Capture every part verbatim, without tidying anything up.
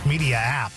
Media app.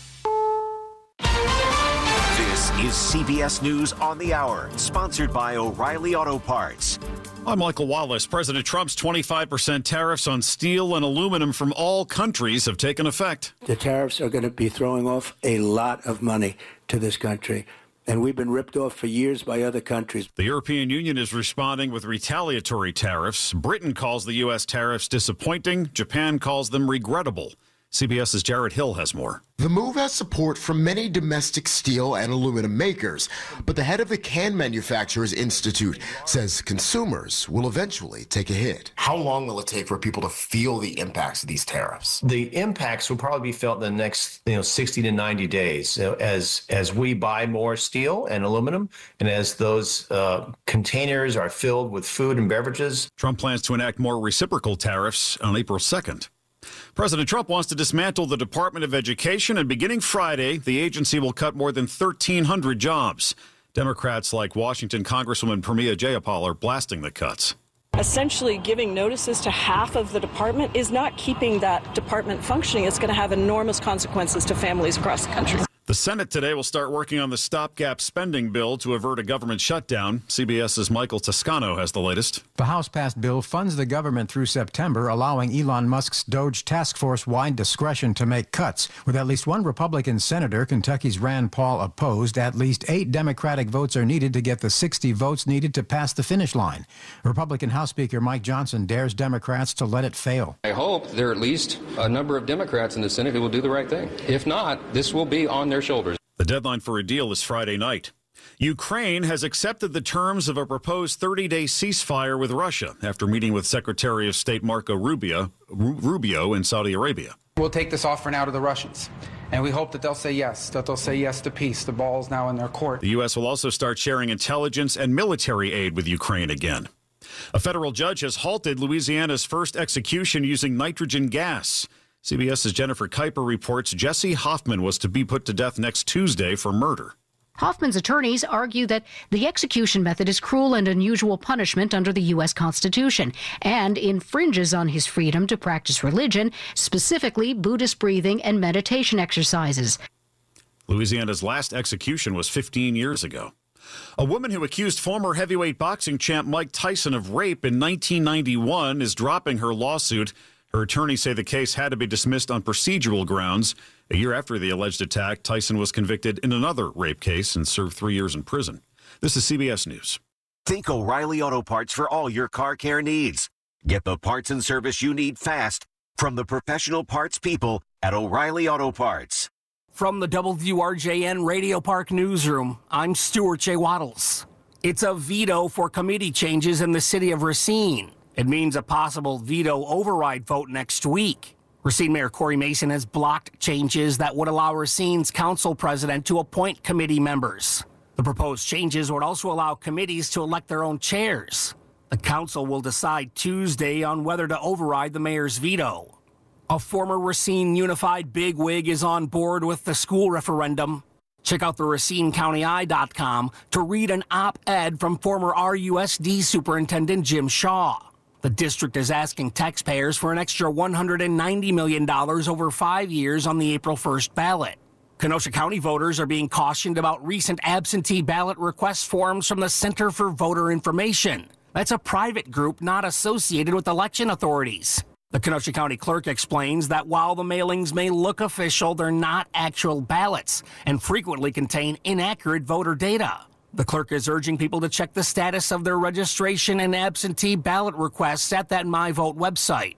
This is C B S News on the Hour, sponsored by O'Reilly Auto Parts. I'm Michael Wallace. President Trump's twenty-five percent tariffs on steel and aluminum from all countries have taken effect. The tariffs are going to be throwing off a lot of money to this country, and we've been ripped off for years by other countries. The European Union is responding with retaliatory tariffs. Britain calls the U S tariffs disappointing. Japan calls them regrettable. CBS's Jared Hill has more. The move has support from many domestic steel and aluminum makers, but the head of the Can Manufacturers Institute says consumers will eventually take a hit. How long will it take for people to feel the impacts of these tariffs? The impacts will probably be felt in the next, you know, sixty to ninety days, you know, as as we buy more steel and aluminum, and as those uh, containers are filled with food and beverages. Trump plans to enact more reciprocal tariffs on April second. President Trump wants to dismantle the Department of Education, and beginning Friday, the agency will cut more than thirteen hundred jobs. Democrats like Washington Congresswoman Pramila Jayapal are blasting the cuts. Essentially giving notices to half of the department is not keeping that department functioning. It's going to have enormous consequences to families across the country. The Senate today will start working on the stopgap spending bill to avert a government shutdown. CBS's Michael Toscano has the latest. The House-passed bill funds the government through September, allowing Elon Musk's Doge task force wide discretion to make cuts. With at least one Republican senator, Kentucky's Rand Paul, opposed, at least eight Democratic votes are needed to get the sixty votes needed to pass the finish line. Republican House Speaker Mike Johnson dares Democrats to let it fail. I hope there are at least a number of Democrats in the Senate who will do the right thing. If not, this will be on their shoulders. The deadline for a deal is Friday night. Ukraine has accepted the terms of a proposed thirty-day ceasefire with Russia after meeting with Secretary of State Marco Rubio, Rubio in Saudi Arabia. We'll take this offer now to the Russians, and we hope that they'll say yes, that they'll say yes to peace. The ball is now in their court. The U S will also start sharing intelligence and military aid with Ukraine again. A federal judge has halted Louisiana's first execution using nitrogen gas. CBS's Jennifer Kuiper reports Jesse Hoffman was to be put to death next Tuesday for murder. Hoffman's attorneys argue that the execution method is cruel and unusual punishment under the U S Constitution and infringes on his freedom to practice religion, specifically Buddhist breathing and meditation exercises. Louisiana's last execution was fifteen years ago. A woman who accused former heavyweight boxing champ Mike Tyson of rape in nineteen ninety-one is dropping her lawsuit. Her attorneys say the case had to be dismissed on procedural grounds. A year after the alleged attack, Tyson was convicted in another rape case and served three years in prison. This is C B S News. Think O'Reilly Auto Parts for all your car care needs. Get the parts and service you need fast from the professional parts people at O'Reilly Auto Parts. From the W R J N Radio Park Newsroom, I'm Stuart J. Waddles. It's a veto for committee changes in the city of Racine. It means a possible veto override vote next week. Racine Mayor Corey Mason has blocked changes that would allow Racine's council president to appoint committee members. The proposed changes would also allow committees to elect their own chairs. The council will decide Tuesday on whether to override the mayor's veto. A former Racine Unified bigwig is on board with the school referendum. Check out the Racine County Eye dot com to read an op-ed from former R U S D Superintendent Jim Shaw. The district is asking taxpayers for an extra one hundred ninety million dollars over five years on the April first ballot. Kenosha County voters are being cautioned about recent absentee ballot request forms from the Center for Voter Information. That's a private group not associated with election authorities. The Kenosha County clerk explains that while the mailings may look official, they're not actual ballots and frequently contain inaccurate voter data. The clerk is urging people to check the status of their registration and absentee ballot requests at that MyVote website.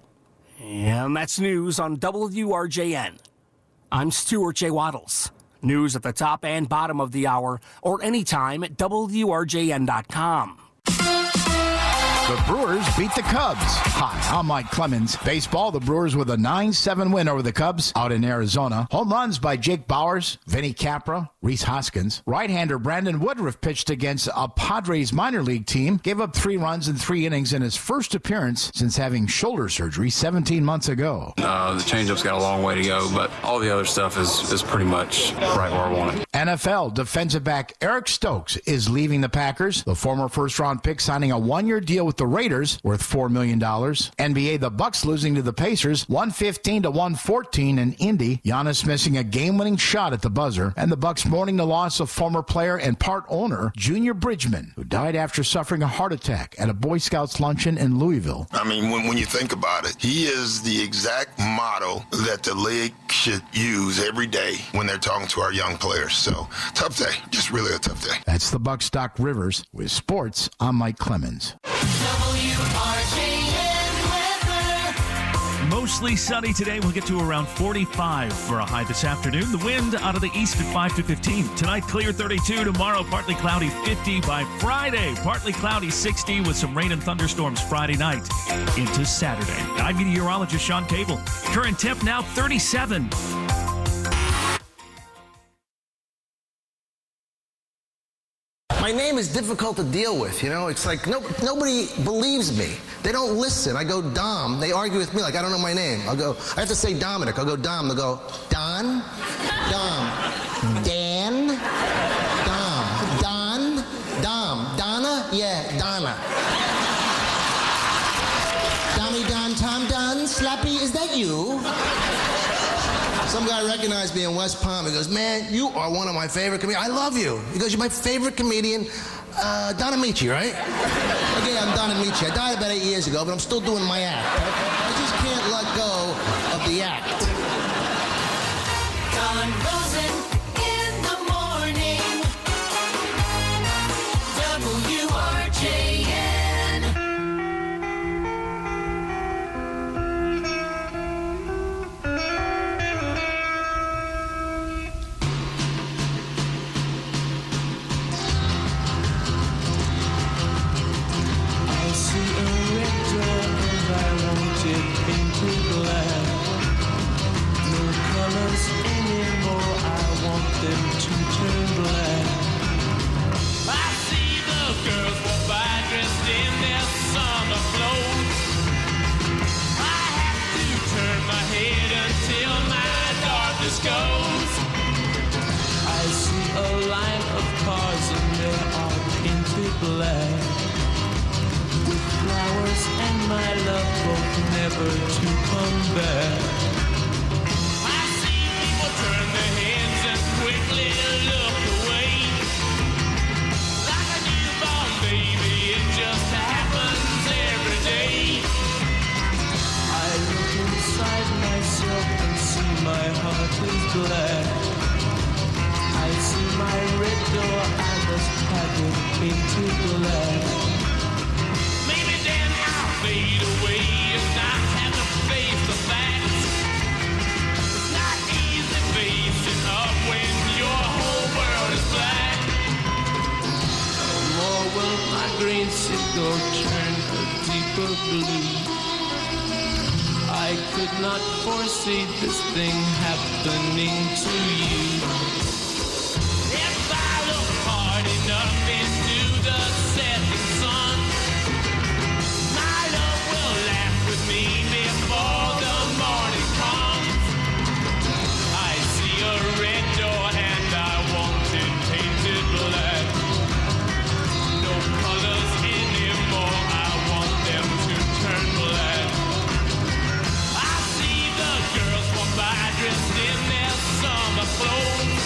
And that's news on W R J N. I'm Stuart J. Waddles. News at the top and bottom of the hour or anytime at W R J N dot com. The Brewers beat the Cubs. Hi, I'm Mike Clemens. Baseball, the Brewers with a nine seven win over the Cubs out in Arizona. Home runs by Jake Bauers, Vinny Capra, Rhys Hoskins. Right-hander Brandon Woodruff pitched against a Padres minor league team, gave up three runs in three innings in his first appearance since having shoulder surgery seventeen months ago. Uh, the changeup's got a long way to go, but all the other stuff is, is pretty much right where I want it. And N F L, defensive back Eric Stokes is leaving the Packers. The former first-round pick signing a one-year deal with the Raiders worth four million dollars. N B A, the Bucks losing to the Pacers one fifteen to one fourteen in Indy. Giannis missing a game-winning shot at the buzzer. And the Bucks mourning the loss of former player and part owner Junior Bridgman, who died after suffering a heart attack at a Boy Scouts luncheon in Louisville. I mean, when, when you think about it, he is the exact model that the league should use every day when they're talking to our young players. So, tough day. Just really a tough day. That's the Bucks. Doc Rivers. With sports, I'm Mike Clemens. W R J N weather. Mostly sunny today. We'll get to around forty-five for a high this afternoon. The wind out of the east at five to fifteen. Tonight, clear thirty-two. Tomorrow, partly cloudy fifty. By Friday, partly cloudy sixty with some rain and thunderstorms Friday night into Saturday. I'm meteorologist Sean Cable. Current temp now thirty-seven. My name is difficult to deal with, you know? It's like no, nobody believes me. They don't listen. I go Dom. They argue with me like I don't know my name. I'll go, I have to say Dominic. I'll go Dom. They'll go, Don? Dom. Dan? Dom. Don? Dom. Donna? Yeah, Donna. Dommy Don, Tom Don, Slappy, is that you? Some guy recognized me in West Palm. He goes, man, you are one of my favorite comedians. I love you. He goes, you're my favorite comedian. Uh, Don Amici, right? Okay, I'm Don Amici. I died about eight years ago, but I'm still doing my act. I just can't let go of the act. Don Rosen in the morning. W R J N. I see a red door and I want it painted black. No colors anymore, I want them to turn black. I see the girls walk by dressed in their summer clothes. I have to turn my head until my darkness goes. I see a line of cars and they are painted black. With flowers and my love both never to come back. I see people turn their heads and quickly look away. Like a newborn baby, it just happens every day. I look inside myself and see my heart is black. I see my red door, I must have it painted black. Maybe then I'll fade away and not have to face the facts. It's not easy facing up when your whole world is black. No more will my green seagull turn a deeper blue. I could not foresee this thing happening to you. If I look hard enough into the setting sun, my love will laugh with me before the morning comes. I see a red door and I want it painted black. No colors anymore, I want them to turn black. I see the girls walk by dressed in their summer clothes.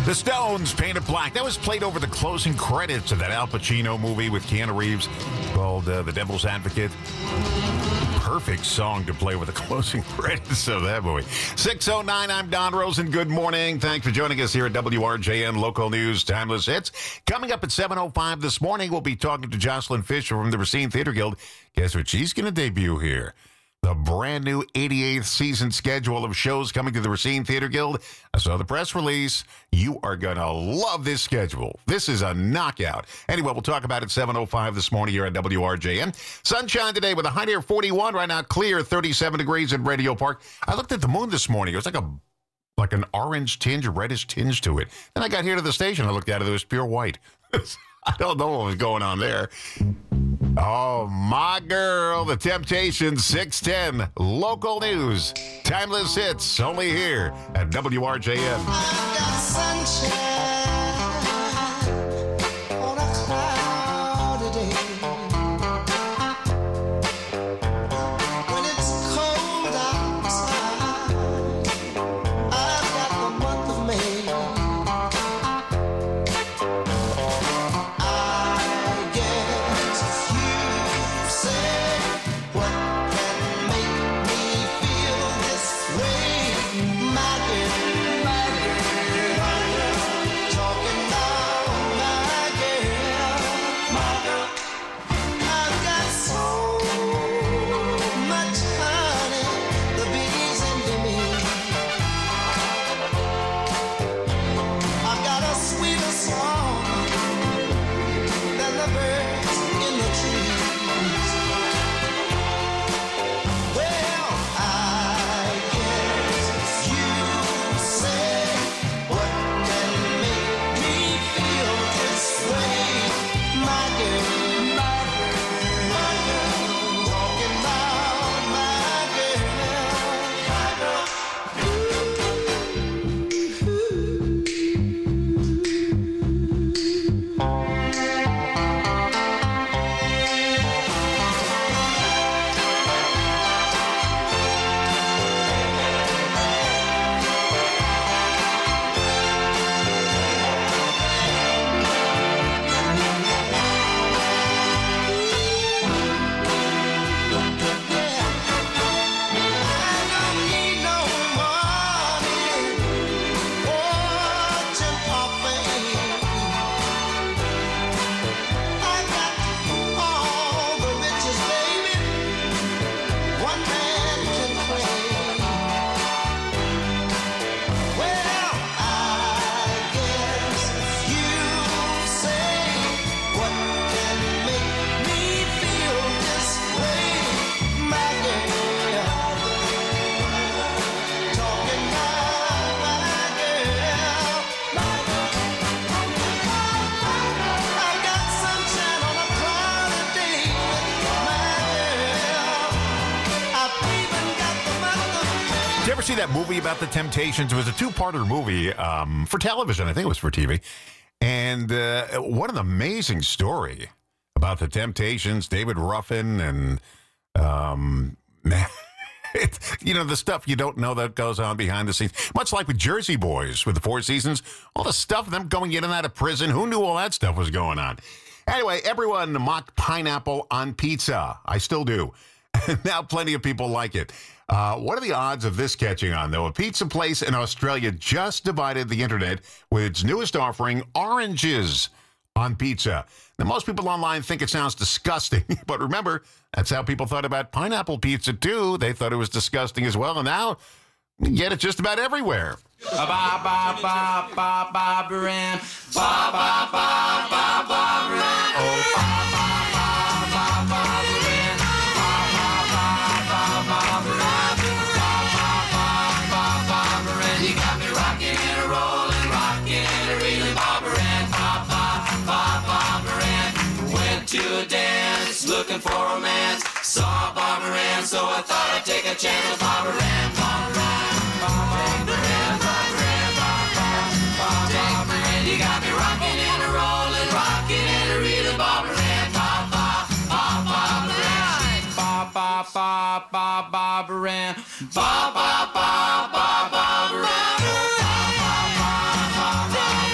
The Stones, Painted Black. That was played over the closing credits of that Al Pacino movie with Keanu Reeves called uh, The Devil's Advocate. Perfect song to play with the closing credits of that movie. six oh nine, I'm Don Rosen. Good morning. Thanks for joining us here at W R J N Local News Timeless Hits. Coming up at seven oh five this morning, we'll be talking to Jocelyn Fisher from the Racine Theater Guild. Guess what she's going to debut here? The brand new eighty-eighth season schedule of shows coming to the Racine Theater Guild. I saw the press release. You are going to love this schedule. This is a knockout. Anyway, we'll talk about it at seven oh five this morning here at W R J N. Sunshine today with a high near forty-one. Right now, clear, thirty-seven degrees in Radio Park. I looked at the moon this morning. It was like a like an orange tinge, a reddish tinge to it. Then I got here to the station. I looked at it. It was pure white. I don't know what was going on there. Oh, my girl, the Temptations, six ten, local news, timeless hits, only here at W R J N. I've got sunshine on a cloudy day. When it's cold outside, I've got the month of May. See that movie about the Temptations? It was a two-parter movie um, for television. I think it was for T V. And uh, what an amazing story about the Temptations, David Ruffin, and, um, man, it, you know, the stuff you don't know that goes on behind the scenes. Much like with Jersey Boys, with the Four Seasons, all the stuff of them going in and out of prison. Who knew all that stuff was going on? Anyway, everyone mocked pineapple on pizza. I still do. Now plenty of people like it. Uh, what are the odds of this catching on, though? A pizza place in Australia just divided the internet with its newest offering, oranges on pizza. Now, most people online think it sounds disgusting, but remember, that's how people thought about pineapple pizza, too. They thought it was disgusting as well, and now you get it just about everywhere. Ba ba ba ba ba ba ba ba ba ba ba ba oh ba ba ba ba ba you got me rocking and a rolling, rocking and a reeling, Barbara Ann, ba ba ba Barbara Ann. Went to a dance, looking for romance, saw Barbara Ann, so I thought I'd take a chance with Barbara Ann, Barbara Ann, Barbara Ann, Barbara Ann, Barbara Ann. You got me rocking and a rolling, rocking and a reeling, Barbara Ann, ba ba ba Barbara Ann, ba ba ba ba Barbara Ann, ba ba ba ba Barbara Ann.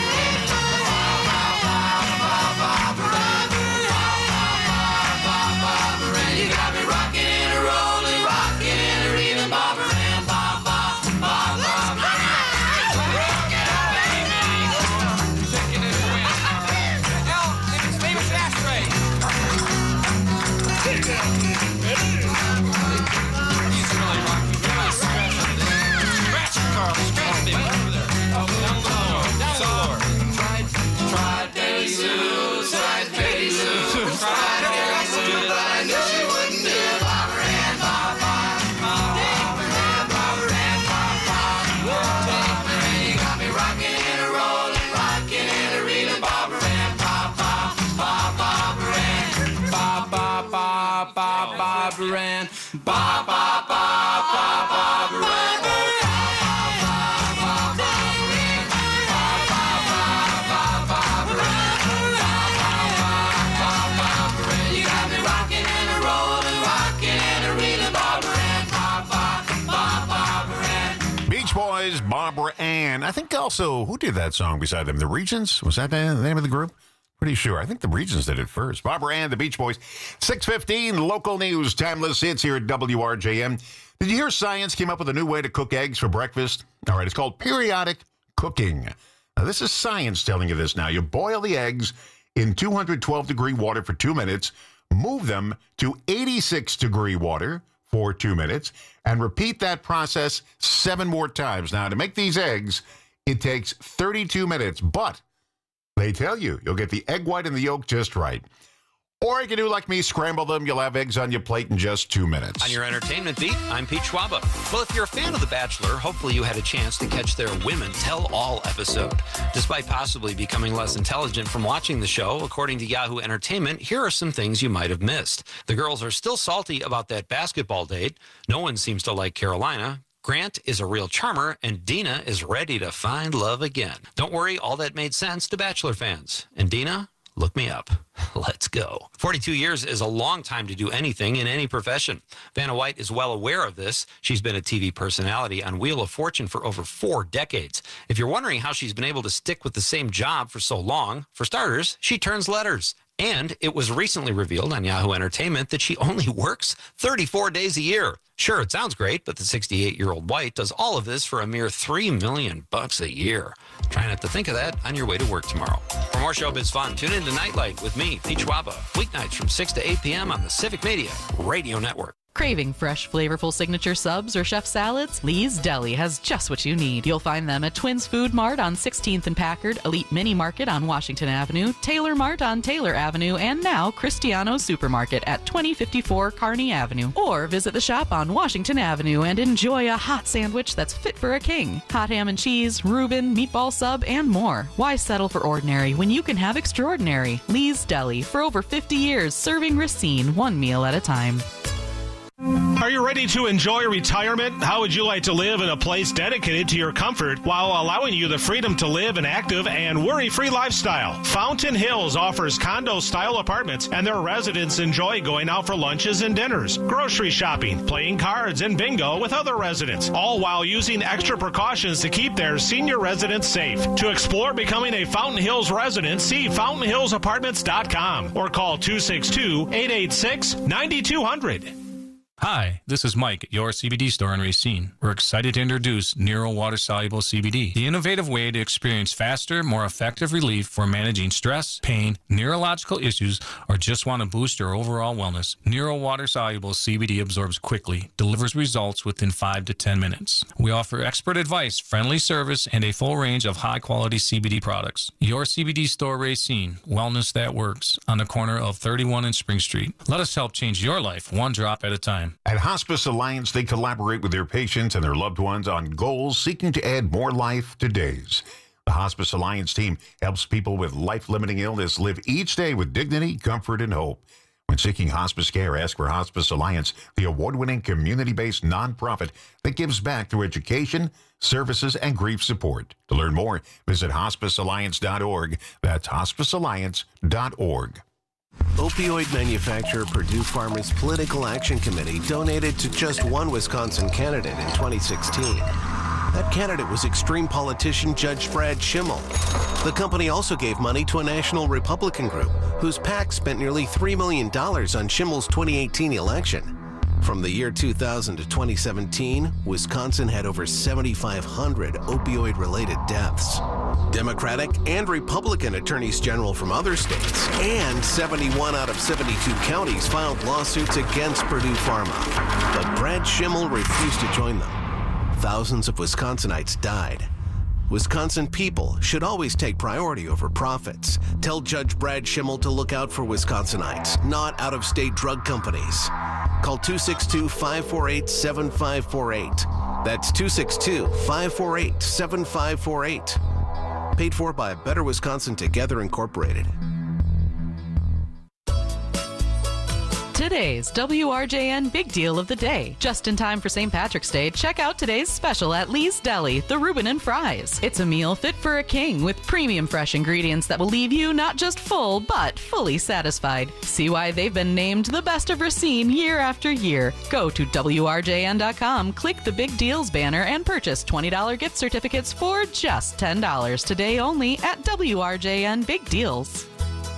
Barbara Ann. I think also, who did that song beside them? The Regions? Was that the name of the group? Pretty sure. I think the Regions did it first. Barbara Ann, the Beach Boys. six fifteen, local news, timeless hits here at W R J M. Did you hear science came up with a new way to cook eggs for breakfast? All right, it's called periodic cooking. Now, this is science telling you this now. You boil the eggs in two hundred twelve degree water for two minutes, move them to eighty-six degree water for two minutes, and repeat that process seven more times. Now, to make these eggs, it takes thirty-two minutes, but they tell you you'll get the egg white and the yolk just right. Or you can do like me, scramble them. You'll have eggs on your plate in just two minutes. On your entertainment beat, I'm Pete Schwaba. Well, if you're a fan of The Bachelor, hopefully you had a chance to catch their Women Tell All episode. Despite possibly becoming less intelligent from watching the show, according to Yahoo Entertainment, here are some things you might have missed. The girls are still salty about that basketball date. No one seems to like Carolina. Grant is a real charmer, and Dina is ready to find love again. Don't worry, all that made sense to Bachelor fans. And Dina, look me up. Let's go. forty-two years is a long time to do anything in any profession. Vanna White is well aware of this. She's been a T V personality on Wheel of Fortune for over four decades. If you're wondering how she's been able to stick with the same job for so long, for starters, she turns letters. And it was recently revealed on Yahoo Entertainment that she only works thirty-four days a year. Sure, it sounds great, but the sixty-eight-year-old White does all of this for a mere three million bucks a year. Try not to think of that on your way to work tomorrow. For more showbiz fun, tune in to Nightlight with me, Pete Schwaba, weeknights from six to eight p.m. on the Civic Media Radio Network. Craving fresh, flavorful signature subs or chef salads? Lee's Deli has just what you need. You'll find them at Twins Food Mart on sixteenth and Packard, Elite Mini Market on Washington Avenue, Taylor Mart on Taylor Avenue, and now Cristiano Supermarket at twenty fifty-four Kearney Avenue. Or visit the shop on Washington Avenue and enjoy a hot sandwich that's fit for a king. Hot ham and cheese, Reuben, meatball sub, and more. Why settle for ordinary when you can have extraordinary? Lee's Deli, for over fifty years, serving Racine one meal at a time. Are you ready to enjoy retirement? How would you like to live in a place dedicated to your comfort while allowing you the freedom to live an active and worry-free lifestyle? Fountain Hills offers condo-style apartments, and their residents enjoy going out for lunches and dinners, grocery shopping, playing cards, and bingo with other residents, all while using extra precautions to keep their senior residents safe. To explore becoming a Fountain Hills resident, see fountain hills apartments dot com or call two six two, eight eight six, nine two zero zero. Hi, this is Mike at your C B D store in Racine. We're excited to introduce Nero Water Soluble C B D, the innovative way to experience faster, more effective relief for managing stress, pain, neurological issues, or just want to boost your overall wellness. Nero Water Soluble C B D absorbs quickly, delivers results within five to ten minutes. We offer expert advice, friendly service, and a full range of high-quality C B D products. Your C B D store Racine, wellness that works, on the corner of thirty-one and Spring Street. Let us help change your life one drop at a time. At Hospice Alliance, they collaborate with their patients and their loved ones on goals seeking to add more life to days. The Hospice Alliance team helps people with life-limiting illness live each day with dignity, comfort, and hope. When seeking hospice care, ask for Hospice Alliance, the award-winning community-based nonprofit that gives back through education, services, and grief support. To learn more, visit hospice alliance dot org. That's hospice alliance dot org. Opioid manufacturer Purdue Pharma's Political Action Committee donated to just one Wisconsin candidate in twenty sixteen. That candidate was extreme politician Judge Brad Schimmel. The company also gave money to a national Republican group whose PAC spent nearly three million dollars on Schimmel's twenty eighteen election. From the year two thousand to twenty seventeen, Wisconsin had over seven thousand five hundred opioid-related deaths. Democratic and Republican attorneys general from other states, and seventy-one out of seventy-two counties filed lawsuits against Purdue Pharma. But Brad Schimmel refused to join them. Thousands of Wisconsinites died. Wisconsin people should always take priority over profits. Tell Judge Brad Schimmel to look out for Wisconsinites, not out-of-state drug companies. Call two six two, five four eight, seven five four eight. That's two six two, five four eight, seven five four eight. Paid for by Better Wisconsin Together Incorporated. Today's W R J N Big Deal of the Day. Just in time for Saint Patrick's Day, check out today's special at Lee's Deli, the Reuben and Fries. It's a meal fit for a king with premium fresh ingredients that will leave you not just full, but fully satisfied. See why they've been named the best of Racine year after year. Go to W R J N dot com, click the Big Deals banner, and purchase twenty dollars gift certificates for just ten dollars today only at W R J N Big Deals.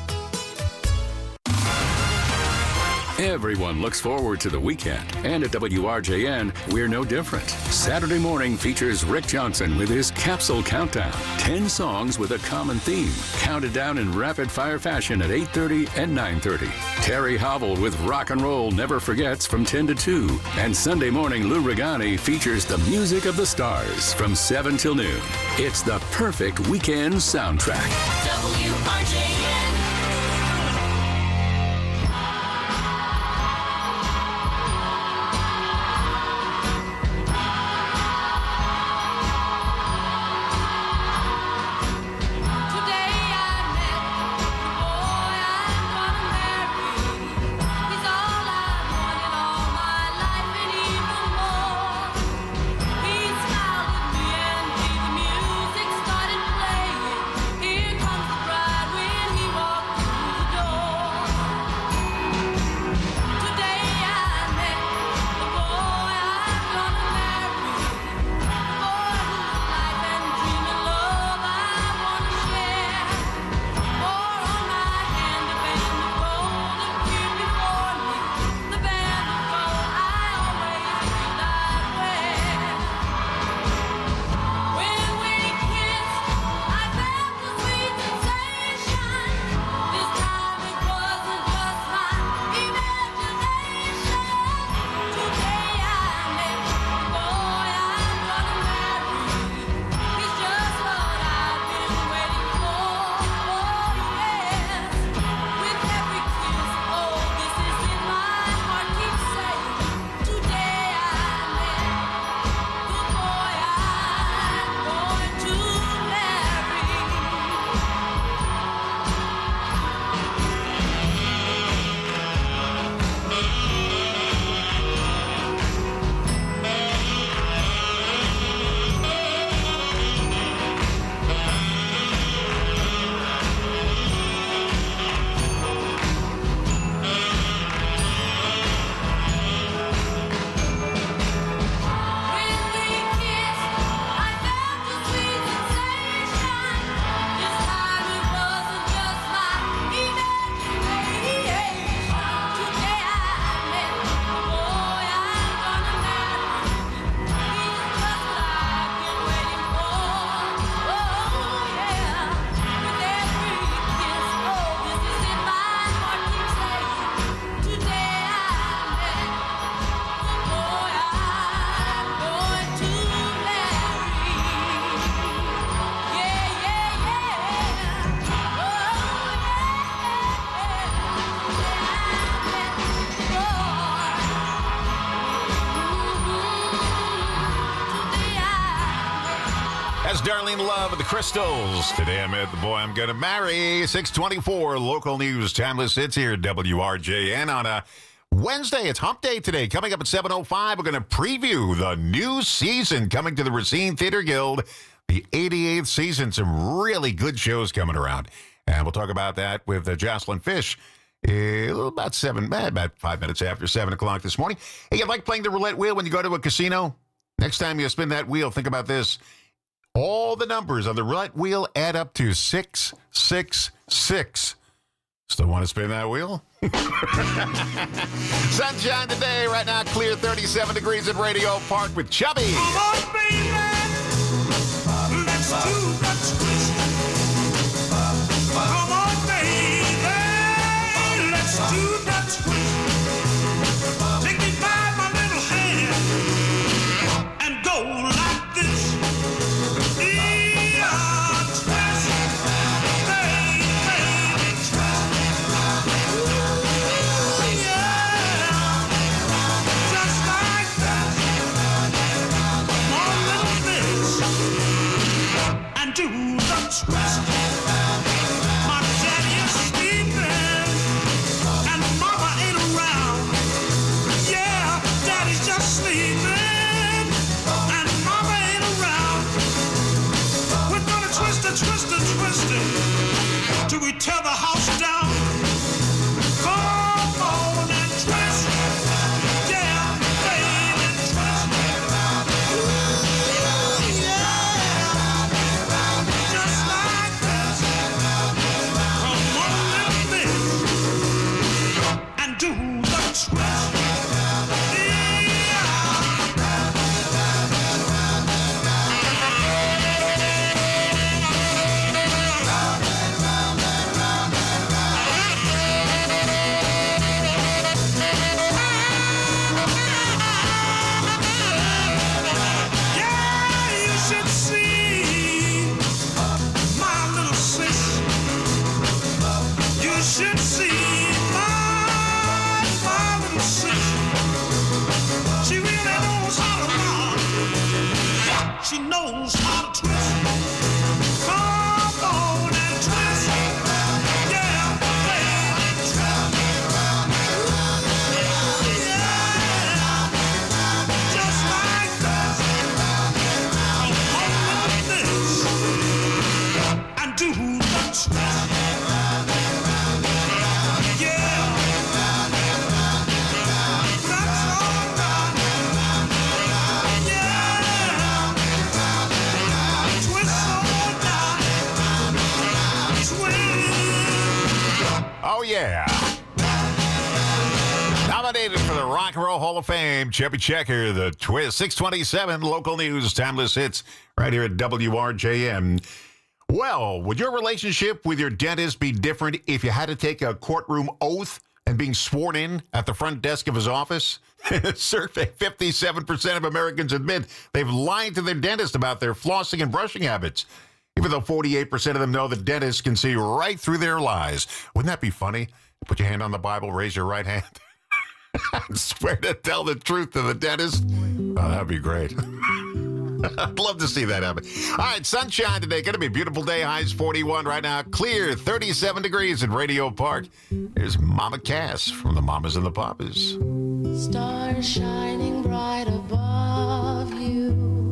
Everyone looks forward to the weekend, and at W R J N, we're no different. Saturday morning features Rick Johnson with his Capsule Countdown. Ten songs with a common theme, counted down in rapid-fire fashion at eight thirty and nine thirty. Terry Hobble with Rock and Roll Never Forgets from ten to two. And Sunday morning, Lou Regani features the music of the stars from seven till noon. It's the perfect weekend soundtrack. W R J N. That's Darlene Love of the Crystals. Today I met the boy I'm going to marry. six twenty-four, local news. Timeless hits here at W R J N on a Wednesday. It's Hump Day today. Coming up at seven oh five, we're going to preview the new season coming to the Racine Theater Guild, the eighty-eighth season. Some really good shows coming around. And we'll talk about that with uh, Jocelyn Fish a little about seven, about five minutes after seven o'clock this morning. Hey, you like playing the roulette wheel when you go to a casino? Next time you spin that wheel, think about this. All the numbers on the roulette wheel add up to six six six. Still want to spin that wheel? Sunshine today. Right now, clear thirty-seven degrees at Radio Park with Chubby. Come on, baby. Let's do that twist. Yeah. Nominated for the Rock and Roll Hall of Fame, Chubby Checker, the Twist. six twenty-seven, local news, timeless hits, right here at W R J M. Well, would your relationship with your dentist be different if you had to take a courtroom oath and being sworn in at the front desk of his office? In a survey, fifty-seven percent of Americans admit they've lied to their dentist about their flossing and brushing habits, even though forty-eight percent of them know the dentist can see right through their lies. Wouldn't that be funny? Put your hand on the Bible, raise your right hand. I swear to tell the truth to the dentist. Oh, that'd be great. I'd love to see that happen. All right, sunshine today. Going to be a beautiful day. Highs forty-one right now. Clear, thirty-seven degrees in Radio Park. There's Mama Cass from the Mamas and the Papas. Stars shining bright above you.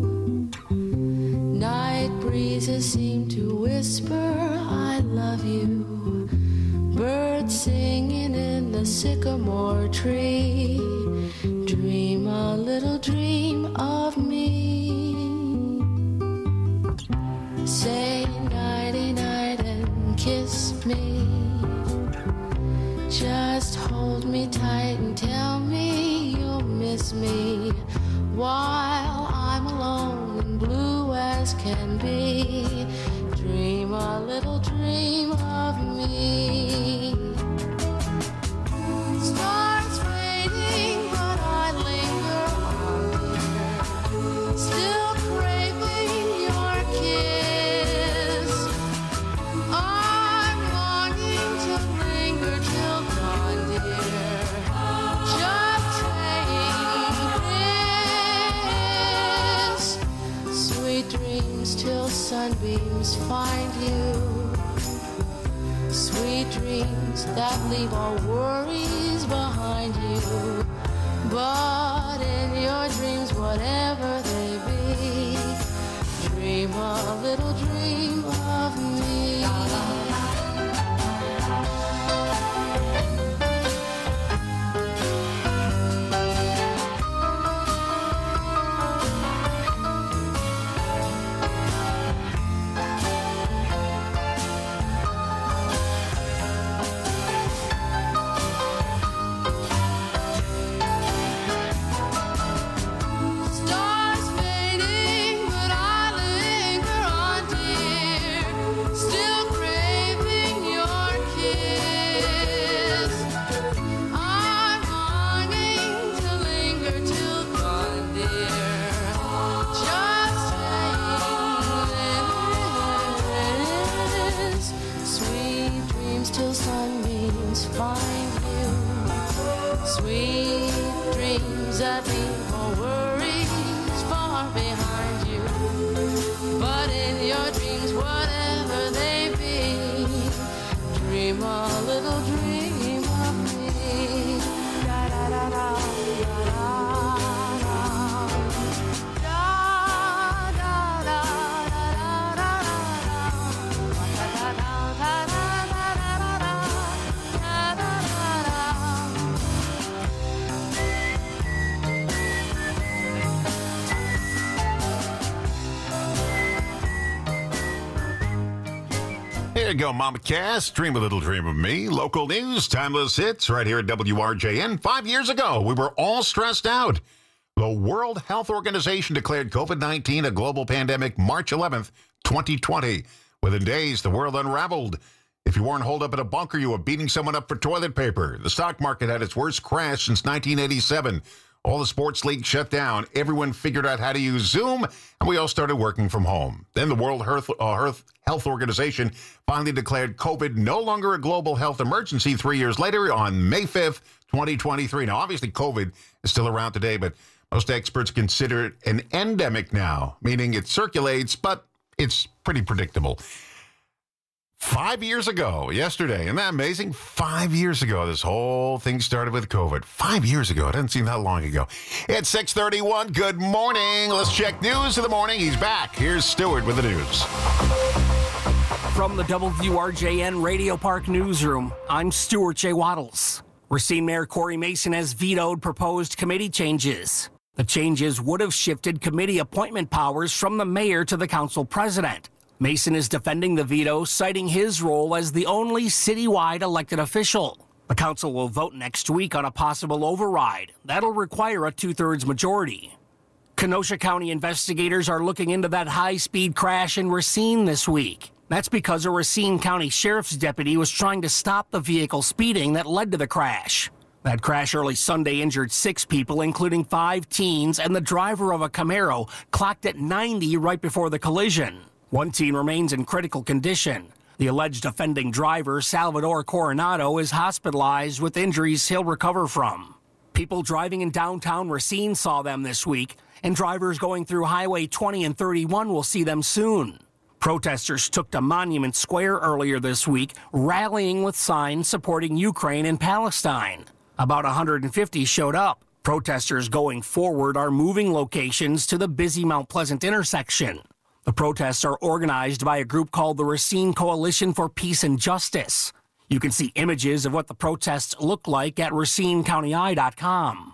Night breezes seem to whisper, I love you. Birds singing in the sycamore tree. Dream a little dream of me. Say nighty night and kiss me. Just hold me tight and tell me you'll miss me while I'm alone and blue as can be. Dream a little dream of me. Stars fading, but I linger on, dear. Still craving your kiss. I'm longing to linger till dawn, dear. Just saying this. Sweet dreams till sunbeams find you. Sweet dreams that leave all worries behind you. But in your dreams, whatever they be, dream a little dream of me. Stars fading, but I linger on, dear. Still craving your kiss. I'm longing to linger till dawn, dear. Just saying this. Sweet dreams till sunbeams find you. Sweet dreams that leave all worries far behind you. But in your dreams, whatever they be, dream a little dream of me. Da da da da da da da da da da There you go, Mama Cass. Dream a little dream of me. Local news, timeless hits, right here at W R J N. Five years ago, we were all stressed out. The World Health Organization declared COVID nineteen a global pandemic March eleventh, twenty twenty. Within days, the world unraveled. If you weren't holed up in a bunker, you were beating someone up for toilet paper. The stock market had its worst crash since nineteen eighty-seven. All the sports leagues shut down. Everyone figured out how to use Zoom, and we all started working from home. Then the World Health, uh, Health Organization finally declared COVID no longer a global health emergency three years later on May fifth, twenty twenty-three. Now, obviously, COVID is still around today, but most experts consider it an endemic now, meaning it circulates, but it's pretty predictable. Five years ago, yesterday, isn't that amazing? Five years ago, this whole thing started with COVID. Five years ago. It doesn't seem that long ago. It's six thirty-one. Good morning. Let's check news of the morning. He's back. Here's Stewart with the news. From the W R J N Radio Park newsroom, I'm Stuart J. Waddles. Racine Mayor Corey Mason has vetoed proposed committee changes. The changes would have shifted committee appointment powers from the mayor to the council president. Mason is defending the veto, citing his role as the only citywide elected official. The council will vote next week on a possible override. That'll require a two-thirds majority. Kenosha County investigators are looking into that high-speed crash in Racine this week. That's because a Racine County Sheriff's deputy was trying to stop the vehicle speeding that led to the crash. That crash early Sunday injured six people, including five teens, and the driver of a Camaro clocked at ninety right before the collision. One teen remains in critical condition. The alleged offending driver, Salvador Coronado, is hospitalized with injuries he'll recover from. People driving in downtown Racine saw them this week, and drivers going through Highway twenty and thirty-one will see them soon. Protesters took to Monument Square earlier this week, rallying with signs supporting Ukraine and Palestine. About one hundred fifty showed up. Protesters going forward are moving locations to the busy Mount Pleasant intersection. The protests are organized by a group called the Racine Coalition for Peace and Justice. You can see images of what the protests look like at racine county eye dot com.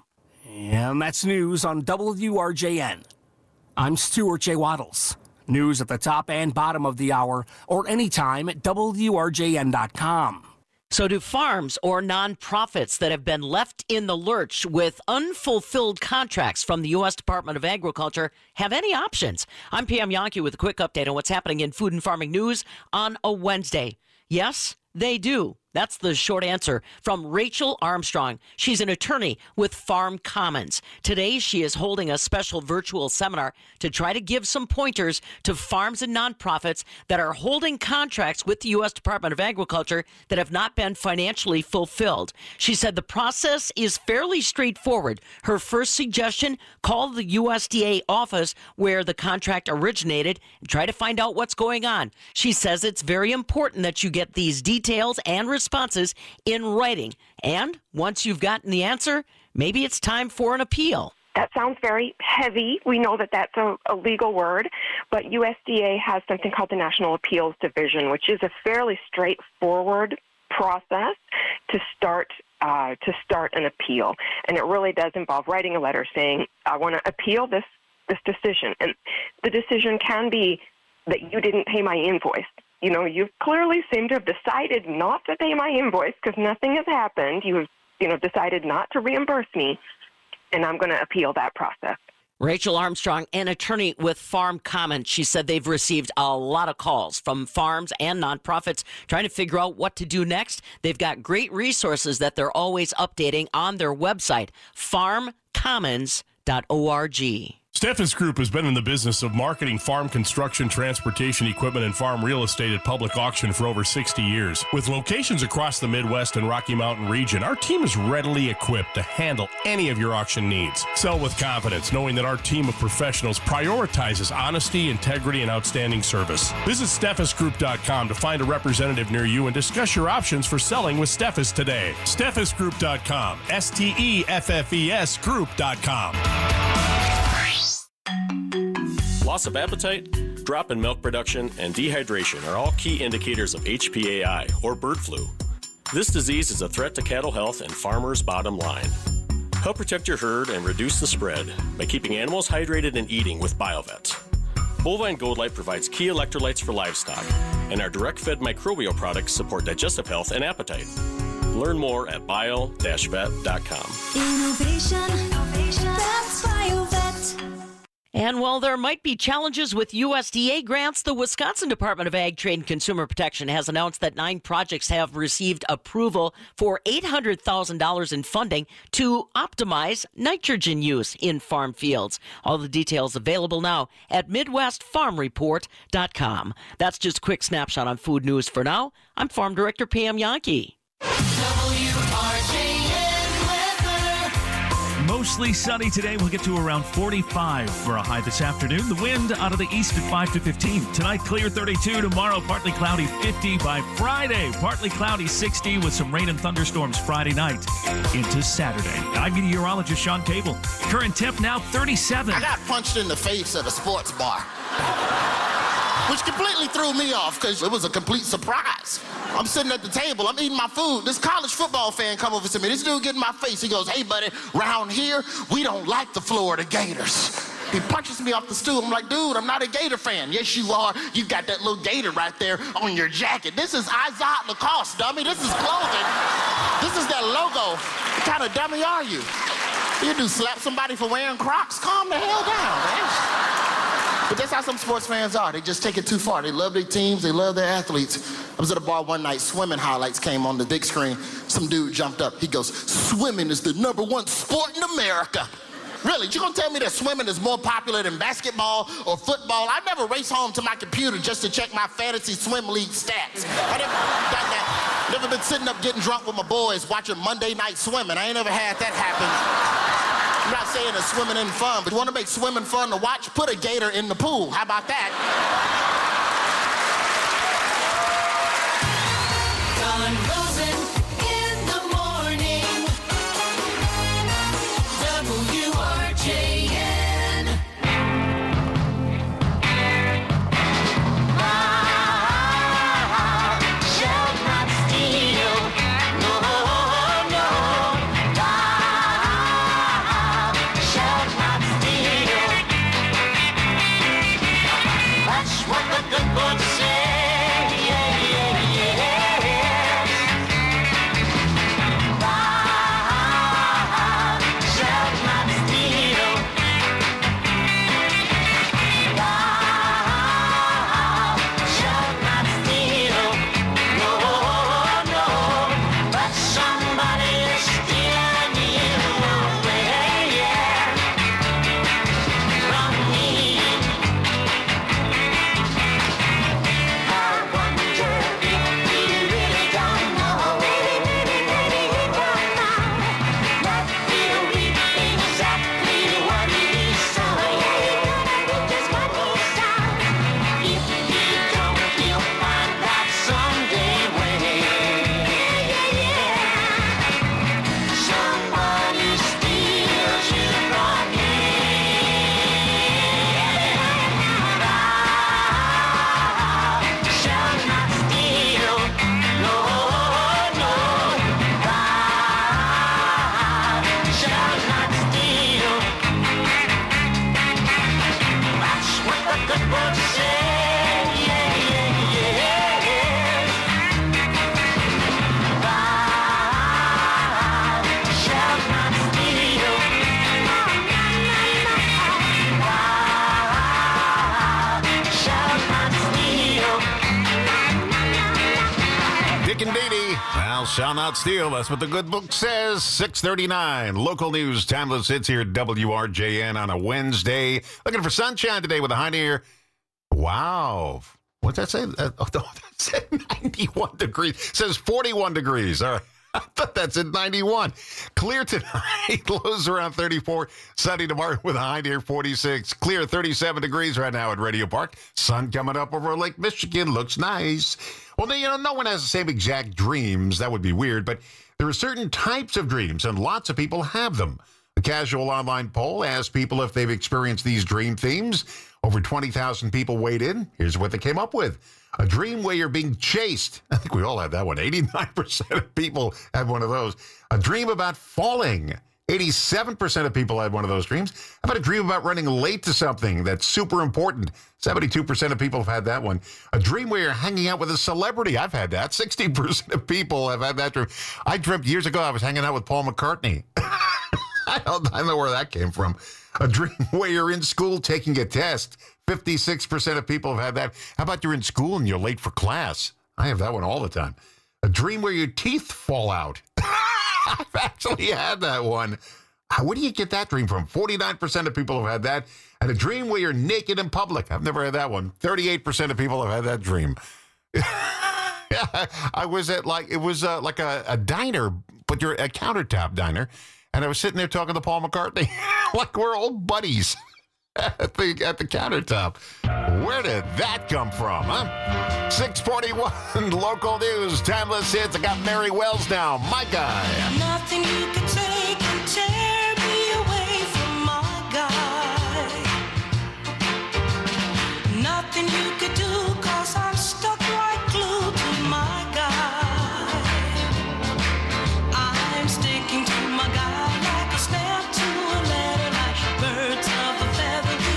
And that's news on W R J N. I'm Stuart J. Waddles. News at the top and bottom of the hour, or anytime at W R J N dot com. So do farms or nonprofits that have been left in the lurch with unfulfilled contracts from the U S Department of Agriculture have any options? I'm Pam Yankee with a quick update on what's happening in food and farming news on a Wednesday. Yes, they do. That's the short answer from Rachel Armstrong. She's an attorney with Farm Commons. Today, she is holding a special virtual seminar to try to give some pointers to farms and nonprofits that are holding contracts with the U S Department of Agriculture that have not been financially fulfilled. She said the process is fairly straightforward. Her first suggestion, call the U S D A office where the contract originated and try to find out what's going on. She says it's very important that you get these details and responses in writing. And once you've gotten the answer, maybe it's time for an appeal. That sounds very heavy. We know that that's a, a legal word, but U S D A has something called the National Appeals Division, which is a fairly straightforward process to start uh, to start an appeal. And it really does involve writing a letter saying, I want to appeal this, this decision. And the decision can be that you didn't pay my invoice. You know, you clearly seem to have decided not to pay my invoice because nothing has happened. You have, you know, decided not to reimburse me, and I'm going to appeal that process. Rachel Armstrong, an attorney with Farm Commons. She said they've received a lot of calls from farms and nonprofits trying to figure out what to do next. They've got great resources that they're always updating on their website, farm commons dot org. Steffens Group has been in the business of marketing farm construction, transportation equipment, and farm real estate at public auction for over sixty years. With locations across the Midwest and Rocky Mountain region, our team is readily equipped to handle any of your auction needs. Sell with confidence, knowing that our team of professionals prioritizes honesty, integrity, and outstanding service. Visit steffes group dot com to find a representative near you and discuss your options for selling with Steffes today. steffes group dot com. S T E F F E S group dot com. Loss of appetite, drop in milk production, and dehydration are all key indicators of H P A I, or bird flu. This disease is a threat to cattle health and farmers' bottom line. Help protect your herd and reduce the spread by keeping animals hydrated and eating with BioVet. Bovine Gold Light provides key electrolytes for livestock, and our direct-fed microbial products support digestive health and appetite. Learn more at bio dash vet dot com. Innovation, innovation, that's BioVet. And while there might be challenges with U S D A grants, the Wisconsin Department of Ag, Trade, and Consumer Protection has announced that nine projects have received approval for eight hundred thousand dollars in funding to optimize nitrogen use in farm fields. All the details available now at midwest farm report dot com. That's just a quick snapshot on food news for now. I'm Farm Director Pam Yankee. Mostly sunny today. We'll get to around forty-five for a high this afternoon. The wind out of the east at five to fifteen. Tonight, clear thirty-two. Tomorrow, partly cloudy fifty. By Friday, partly cloudy sixty with some rain and thunderstorms Friday night into Saturday. I'm meteorologist Sean Cable. Current temp now thirty-seven. I got punched in the face at a sports bar, which completely threw me off because it was a complete surprise. I'm sitting at the table, I'm eating my food. This college football fan come over to me. This dude get in my face. He goes, hey, buddy, round here, we don't like the Florida Gators. He punches me off the stool. I'm like, dude, I'm not a Gator fan. Yes, you are. You got that little Gator right there on your jacket. This is Izod Lacoste, dummy. This is clothing. This is that logo. What kind of dummy are you? You do slap somebody for wearing Crocs? Calm the hell down, man. But that's how some sports fans are. They just take it too far. They love their teams. They love their athletes. I was at a bar one night. Swimming highlights came on the big screen. Some dude jumped up. He goes, swimming is the number one sport in America. Really? You gonna tell me that swimming is more popular than basketball or football? I never race home to my computer just to check my fantasy swim league stats. I never done that. Never been sitting up getting drunk with my boys watching Monday Night Swimming. I ain't never had that happen. I'm not saying that swimming isn't fun, but you want to make swimming fun to watch? Put a gator in the pool. How about that? Don Rosen in the morning. W R J N. Ah, shall not steal. No, no. Ah, shall not steal. That's what the good book said. Yeah, yeah, yeah. Shall not steal. That's what the good book says. six thirty-nine. Local news. Timeless hits here at W R J N on a Wednesday. Looking for sunshine today with a high near. Wow. What's that say? Uh, oh, that said ninety-one degrees. It says forty-one degrees. All right. I thought that's at ninety-one. Clear tonight. Lows around thirty-four. Sunny tomorrow with a high near forty-six. Clear thirty-seven degrees right now at Radio Park. Sun coming up over Lake Michigan. Looks nice. Well, you know, no one has the same exact dreams. That would be weird. But there are certain types of dreams, and lots of people have them. The Casual online poll asked people if they've experienced these dream themes. Over twenty thousand people weighed in. Here's what they came up with. A dream where you're being chased. I think we all had that one. eighty-nine percent of people had one of those. A dream about falling. eighty-seven percent of people had one of those dreams. How about a dream about running late to something that's super important? seventy-two percent of people have had that one. A dream where you're hanging out with a celebrity. I've had that. sixty percent of people have had that dream. I dreamt years ago I was hanging out with Paul McCartney. I don't I know where that came from. A dream where you're in school taking a test. fifty-six percent of people have had that. How about you're in school and you're late for class? I have that one all the time. A dream where your teeth fall out. I've actually had that one. Where do you get that dream from? forty-nine percent of people have had that. And a dream where you're naked in public. I've never had that one. thirty-eight percent of people have had that dream. Yeah, I was at like, it was uh, like a, a diner, but you're a countertop diner. And I was sitting there talking to Paul McCartney. Like we're old buddies at the, at the countertop. Where did that come from, huh? six forty-one, local news, timeless hits. I got Mary Wells now. My guy. Nothing you can take can tear me away from my guy. Nothing you could do, cause I'm stuck like glue to my guy. I'm sticking to my guy like a snap to a letter, like birds of a feather.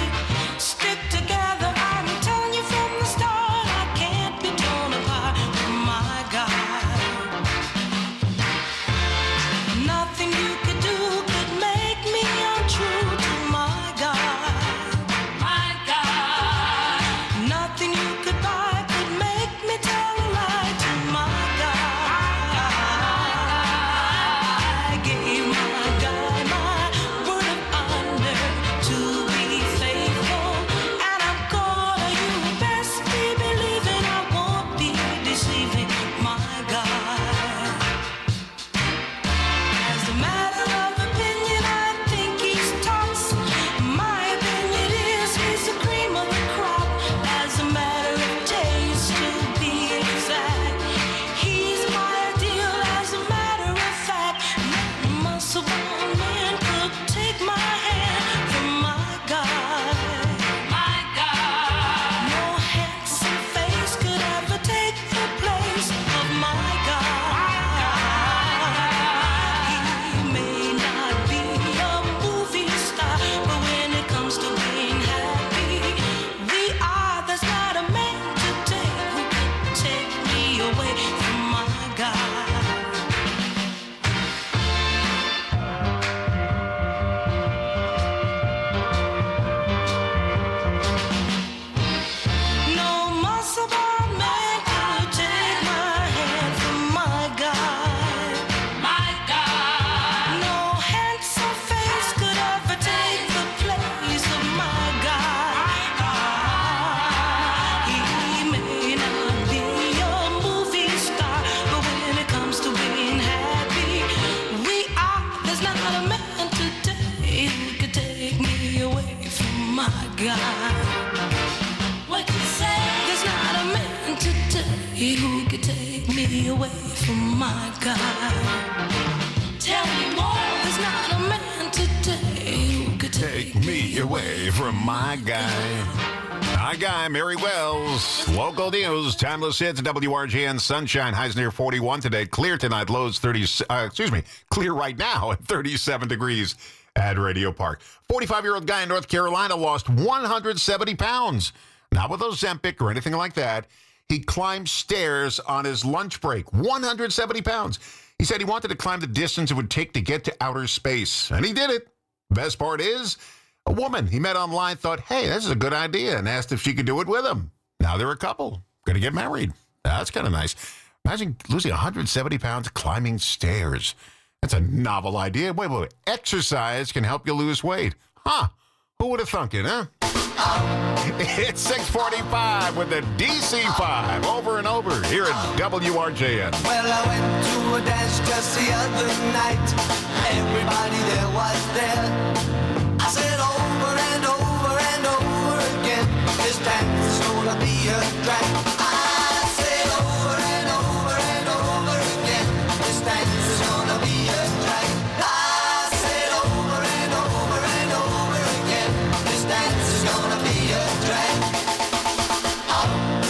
not a man today who could take me away from my guy. What you say? There's not a man today who could take me away from my guy. Tell me more. There's not a man today who could take, Take me away from my guy. My guy, Mary Wells. Local news. Timeless hits. W R J N sunshine. Highs near forty-one today. Clear tonight. Lows thirty. Uh, excuse me. Clear right now at thirty-seven degrees at Radio Park. forty-five-year-old guy in North Carolina lost one hundred seventy pounds. Not with Ozempic or anything like that. He climbed stairs on his lunch break. one hundred seventy pounds. He said he wanted to climb the distance it would take to get to outer space. And he did it. Best part is, a woman he met online thought, hey, this is a good idea, and asked if she could do it with him. Now they're a couple. Going to get married. That's kind of nice. Imagine losing one hundred seventy pounds climbing stairs. That's a novel idea. Wait, wait, wait. Exercise can help you lose weight. Huh. Who would have thunk it, huh? It's six forty-five with the D C five over and over here at W R J N. Well, I went to a dance just the other night. Everybody there was there. I said over and over and over again, this dance is gonna be a drag. I said over and over and over again, this dance is gonna be a drag. I said over and over and over again, this dance is gonna be a drag. Oh,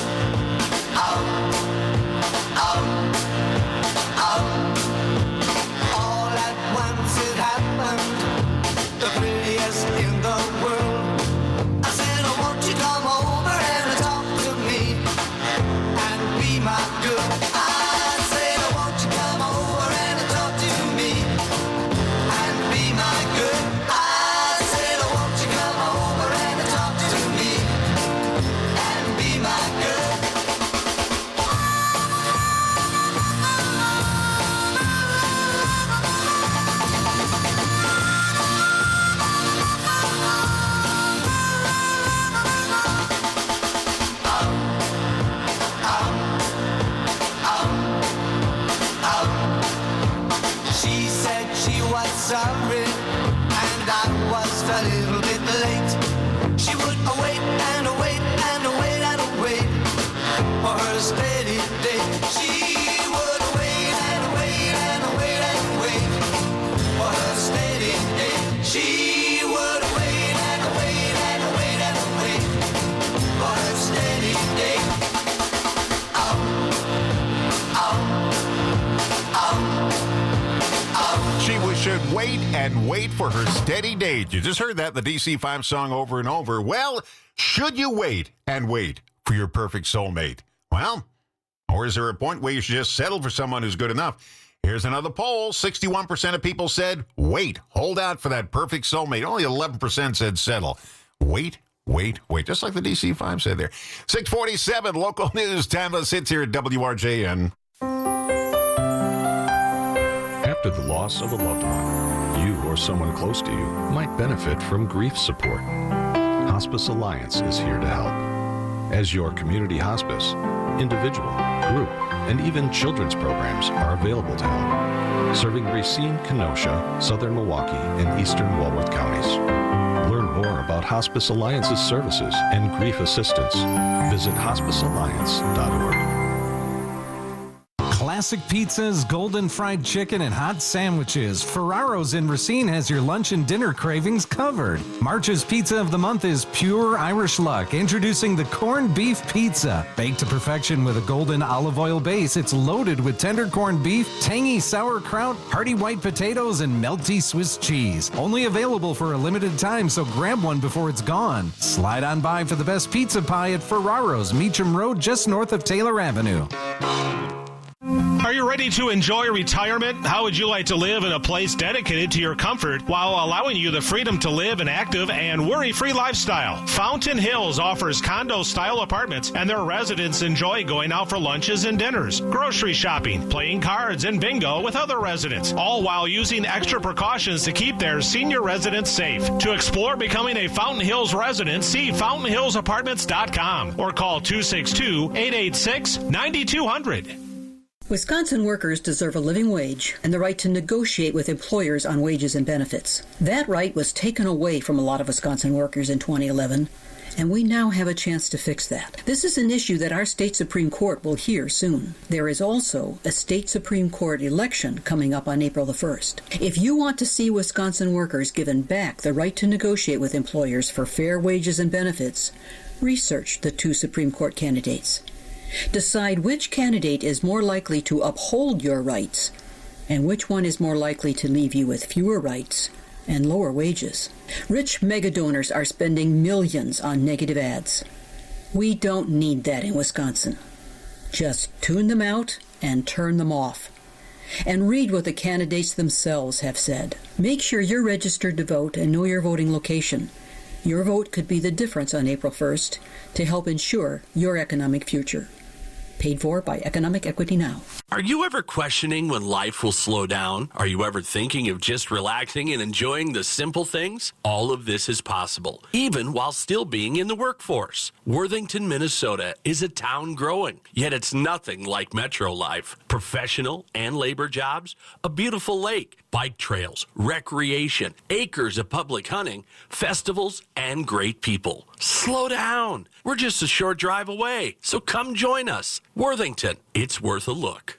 oh, oh, oh. All at once it happened, the prettiest in the world. I said, oh, won't you come over and talk to me and be my girl? I said, oh, won't you come over and talk to me and be my girl? I said, oh, won't you come over and talk to me and be my girl? She said she was sorry, and I was a little bit late. She would wait and wait and wait and wait for her steady day. She would wait and wait and wait and wait for her steady day. She would wait and wait and wait and wait for her steady day. Oh, oh, oh. She was, should wait and wait for her steady date. You just heard that, the D C five song over and over. Well, should you wait and wait for your perfect soulmate? Well, or is there a point where you should just settle for someone who's good enough? Here's another poll. sixty-one percent of people said wait, hold out for that perfect soulmate. Only eleven percent said settle. Wait, wait, wait. Just like the D C five said there. six forty-seven, local news. Timeless hits here at W R J N. After the loss of a loved one, you or someone close to you might benefit from grief support. Hospice Alliance is here to help. As your community hospice, individual, group, and even children's programs are available to help, serving Racine, Kenosha, Southern Milwaukee, and Eastern Walworth counties. Learn more about Hospice Alliance's services and grief assistance. Visit hospice alliance dot org. Classic pizzas, golden fried chicken, and hot sandwiches. Ferraro's in Racine has your lunch and dinner cravings covered. March's pizza of the month is pure Irish luck. Introducing the corned beef pizza. Baked to perfection with a golden olive oil base, it's loaded with tender corned beef, tangy sauerkraut, hearty white potatoes, and melty Swiss cheese. Only available for a limited time, so grab one before it's gone. Slide on by for the best pizza pie at Ferraro's, Meacham Road, just north of Taylor Avenue. Are you ready to enjoy retirement? How would you like to live in a place dedicated to your comfort while allowing you the freedom to live an active and worry-free lifestyle? Fountain Hills offers condo-style apartments, and their residents enjoy going out for lunches and dinners, grocery shopping, playing cards, and bingo with other residents, all while using extra precautions to keep their senior residents safe. To explore becoming a Fountain Hills resident, see fountain hills apartments dot com or call two six two, eight eight six, nine two zero zero. Wisconsin workers deserve a living wage and the right to negotiate with employers on wages and benefits. That right was taken away from a lot of Wisconsin workers in twenty eleven, and we now have a chance to fix that. This is an issue that our state Supreme Court will hear soon. There is also a state Supreme Court election coming up on April the first. If you want to see Wisconsin workers given back the right to negotiate with employers for fair wages and benefits, research the two Supreme Court candidates. Decide which candidate is more likely to uphold your rights and which one is more likely to leave you with fewer rights and lower wages. Rich megadonors are spending millions on negative ads. We don't need that in Wisconsin. Just tune them out and turn them off. And read what the candidates themselves have said. Make sure you're registered to vote and know your voting location. Your vote could be the difference on April first to help ensure your economic future. Paid for by Economic Equity Now. Are you ever questioning when life will slow down? Are you ever thinking of just relaxing and enjoying the simple things? All of this is possible, even while still being in the workforce. Worthington, Minnesota is a town growing, yet it's nothing like metro life. Professional and labor jobs, a beautiful lake, bike trails, recreation, acres of public hunting, festivals, and great people. Slow down. We're just a short drive away, so come join us. Worthington, it's worth a look.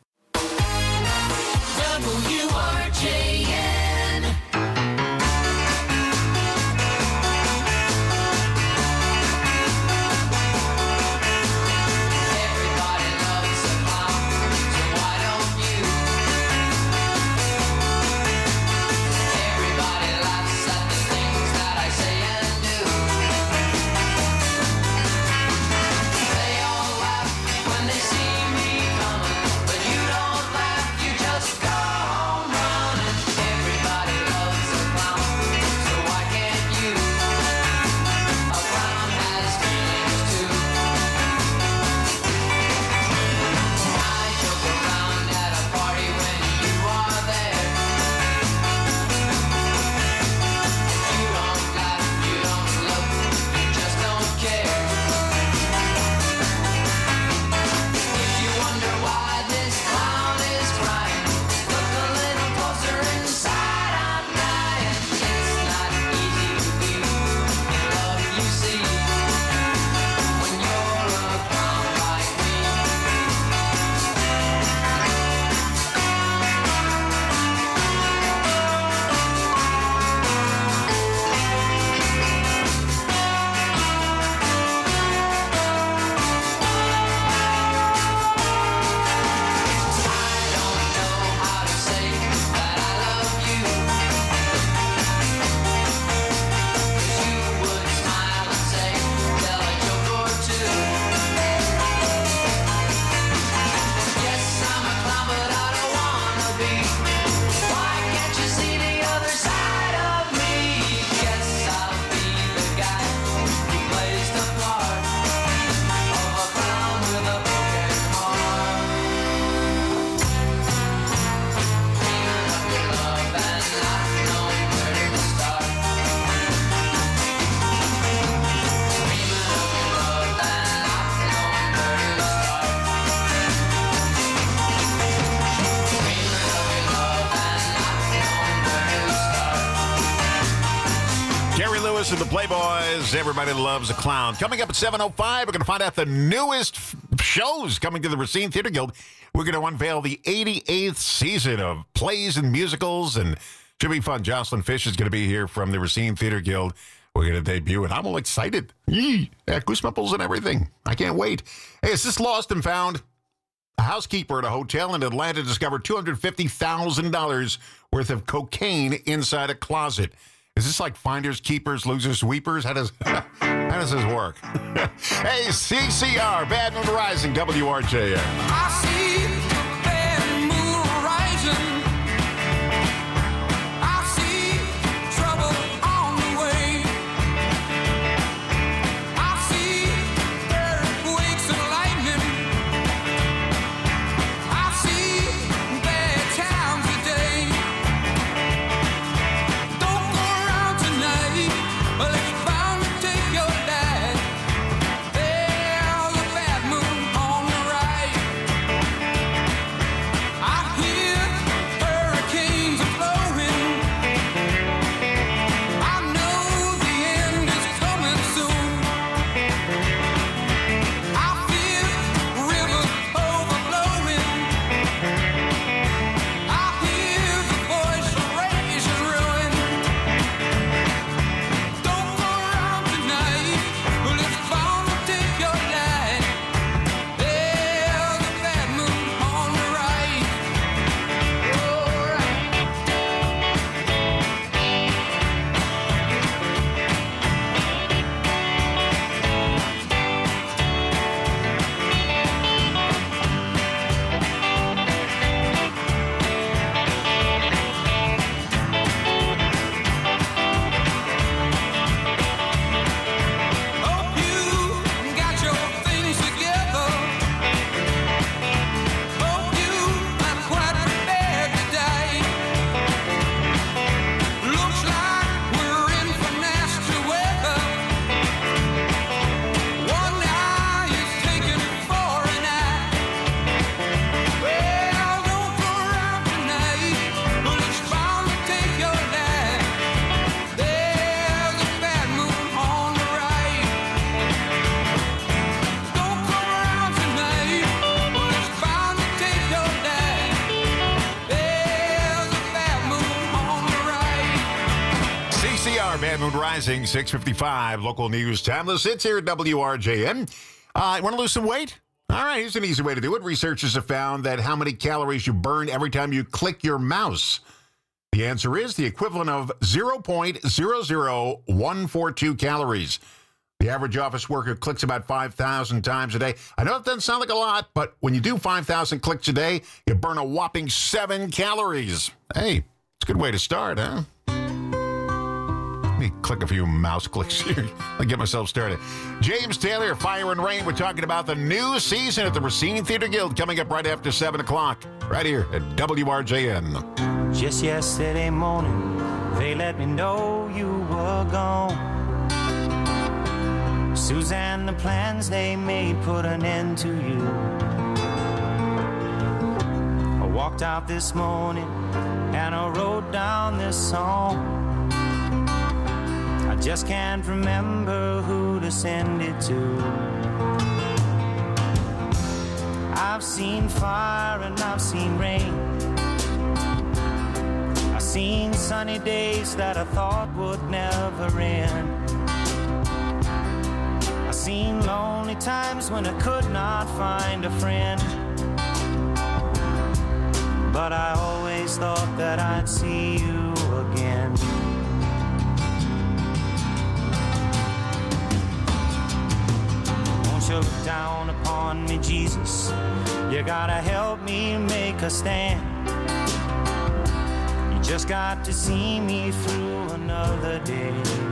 W R J N. Everybody loves a clown, so why don't you? Everybody laughs at the things that I say and do. They all laugh when they see me coming, but you don't laugh, you just go home running. Everybody loves a clown, so why can't you? A clown has feelings too. I joke around at a party when you are there. If you don't laugh, you don't look, you just don't care. If you wonder why this clown is crying, look a little closer inside, I'm dying. It's not easy to be in love, you see, when you're a clown like me. I don't know how to say that I love you, 'cause you would smile and say, tell a joke or two. Yes, I'm a clown, but I don't wanna be. Why can't you see the other side of me? Guess I'll be the guy who plays the part of a clown with a broken heart. Dreaming of your love and not knowing where to start. Dreaming of your love and not knowing where to start. Dreaming of your love and not knowing where to start. Gary Lewis and the Playboys. Everybody loves a clown. Coming up at seven oh five, we're going to find out the newest f- shows coming to the Racine Theater Guild. We're going to unveil the eighty-eighth season of plays and musicals, and should be fun. Jocelyn Fish is going to be here from the Racine Theater Guild. We're going to debut it. I'm all excited. Yee. Yeah, goosebumps and everything. I can't wait. Hey, is this lost and found? A housekeeper at a hotel in Atlanta discovered two hundred fifty thousand dollars worth of cocaine inside a closet. Is this like finders, keepers, losers, sweepers? How does how does this work? Hey, C C R, Bad Moon Rising, W R J N. I see the bad moon rising. I see trouble on the way. I see earthquakes and lightning. I see bad times today. Don't go around tonight, well, it's bound to take your dad. There's a bad moon on the right. the hour, Bad Moon Rising, six fifty-five, local news timeless hits here at W R J N. Uh, want to lose some weight? All right, here's an easy way to do it. Researchers have found that how many calories you burn every time you click your mouse. The answer is the equivalent of zero point zero zero one four two calories. The average office worker clicks about five thousand times a day. I know it doesn't sound like a lot, but when you do five thousand clicks a day, you burn a whopping seven calories. Hey, it's a good way to start, huh? Let me click a few mouse clicks here. I'll get myself started. James Taylor, Fire and Rain. We're talking about the new season at the Racine Theater Guild coming up right after seven o'clock, right here at W R J N. Just yesterday morning, they let me know you were gone. Suzanne, the plans they made put an end to you. I walked out this morning and I wrote down this song. I just can't remember who to send it to. I've seen fire and I've seen rain. I've seen sunny days that I thought would never end. I've seen lonely times when I could not find a friend. But I always thought that I'd see you again. Won't you look down upon me, Jesus? You gotta help me make a stand. You just got to see me through another day.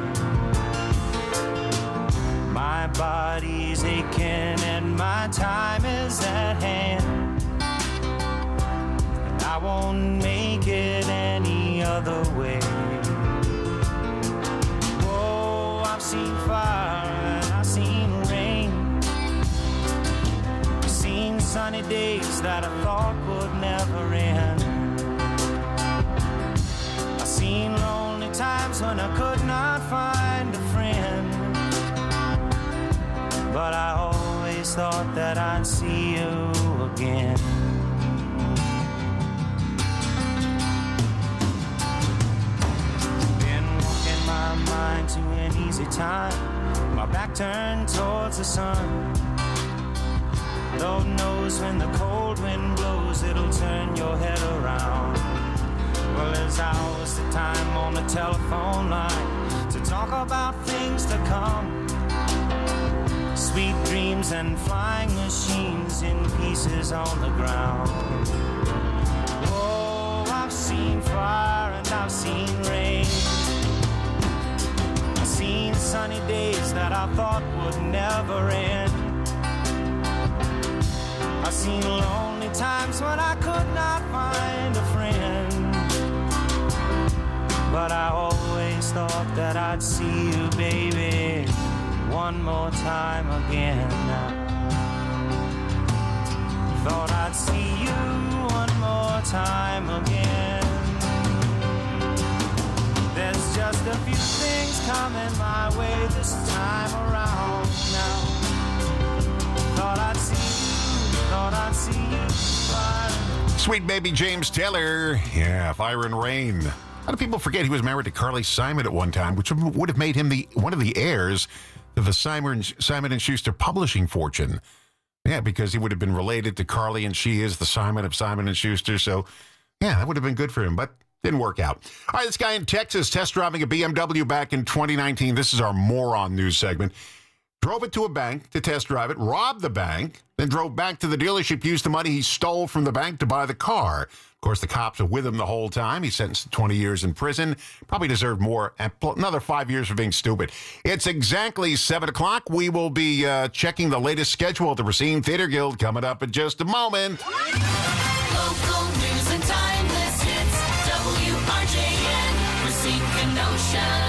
My body's aching and my time is at hand. And I won't make it any other way. Oh, I've seen fire and I've seen rain. I've seen sunny days that I thought would never end. I've seen lonely times when I could not find a friend. But I always thought that I'd see you again. Been walking my mind to an easy time, my back turned towards the sun. Lord knows when the cold wind blows, it'll turn your head around. Well, there's hours of time on the telephone line to talk about things to come. Sweet dreams and flying machines in pieces on the ground. Oh, I've seen fire and I've seen rain. I've seen sunny days that I thought would never end. I've seen lonely times when I could not find a friend. But I always thought that I'd see you, baby, one more time again. Thought I'd see you one more time again. There's just a few things coming my way this time around now. Thought I'd see you, thought I'd see you. Sweet baby James Taylor. Yeah, Fire and Rain. A lot of people forget he was married to Carly Simon at one time, which would have made him the one of the heirs to the Simon, Simon and Schuster publishing fortune. Yeah, because he would have been related to Carly, and she is the Simon of Simon and Schuster. So, yeah, that would have been good for him, but didn't work out. All right, this guy in Texas test driving a B M W back in twenty nineteen. This is our moron news segment. Drove it to a bank to test drive it, robbed the bank, then drove back to the dealership, used the money he stole from the bank to buy the car. Of course, the cops were with him the whole time. He's sentenced to twenty years in prison. Probably deserved more, another five years for being stupid. It's exactly seven o'clock. We will be uh, checking the latest schedule at the Racine Theater Guild coming up in just a moment. Local news and timeless hits. W R J N, Racine, Kenosha.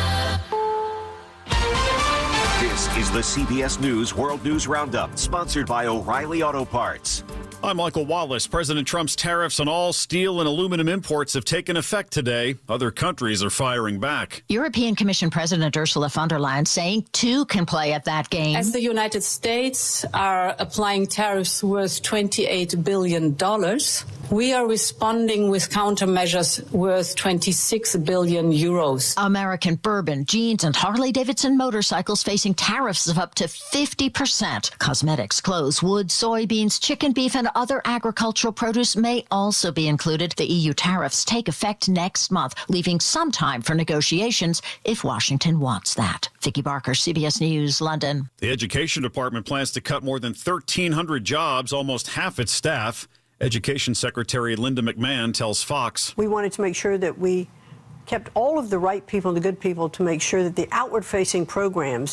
This is the C B S News World News Roundup, sponsored by O'Reilly Auto Parts. I'm Michael Wallace. President Trump's tariffs on all steel and aluminum imports have taken effect today. Other countries are firing back. European Commission President Ursula von der Leyen saying two can play at that game. As the United States are applying tariffs worth twenty-eight billion dollars, We are responding with countermeasures worth twenty-six billion euros. American bourbon, jeans, and Harley-Davidson motorcycles facing tariffs of up to fifty percent. Cosmetics, clothes, wood, soybeans, chicken, beef, and other agricultural produce may also be included. The E U tariffs take effect next month, leaving some time for negotiations if Washington wants that. Vicki Barker, C B S News, London. The Education Department plans to cut more than thirteen hundred jobs, almost half its staff. Education Secretary Linda McMahon tells Fox. We wanted to make sure that we kept all of the right people, the good people, to make sure that the outward-facing programs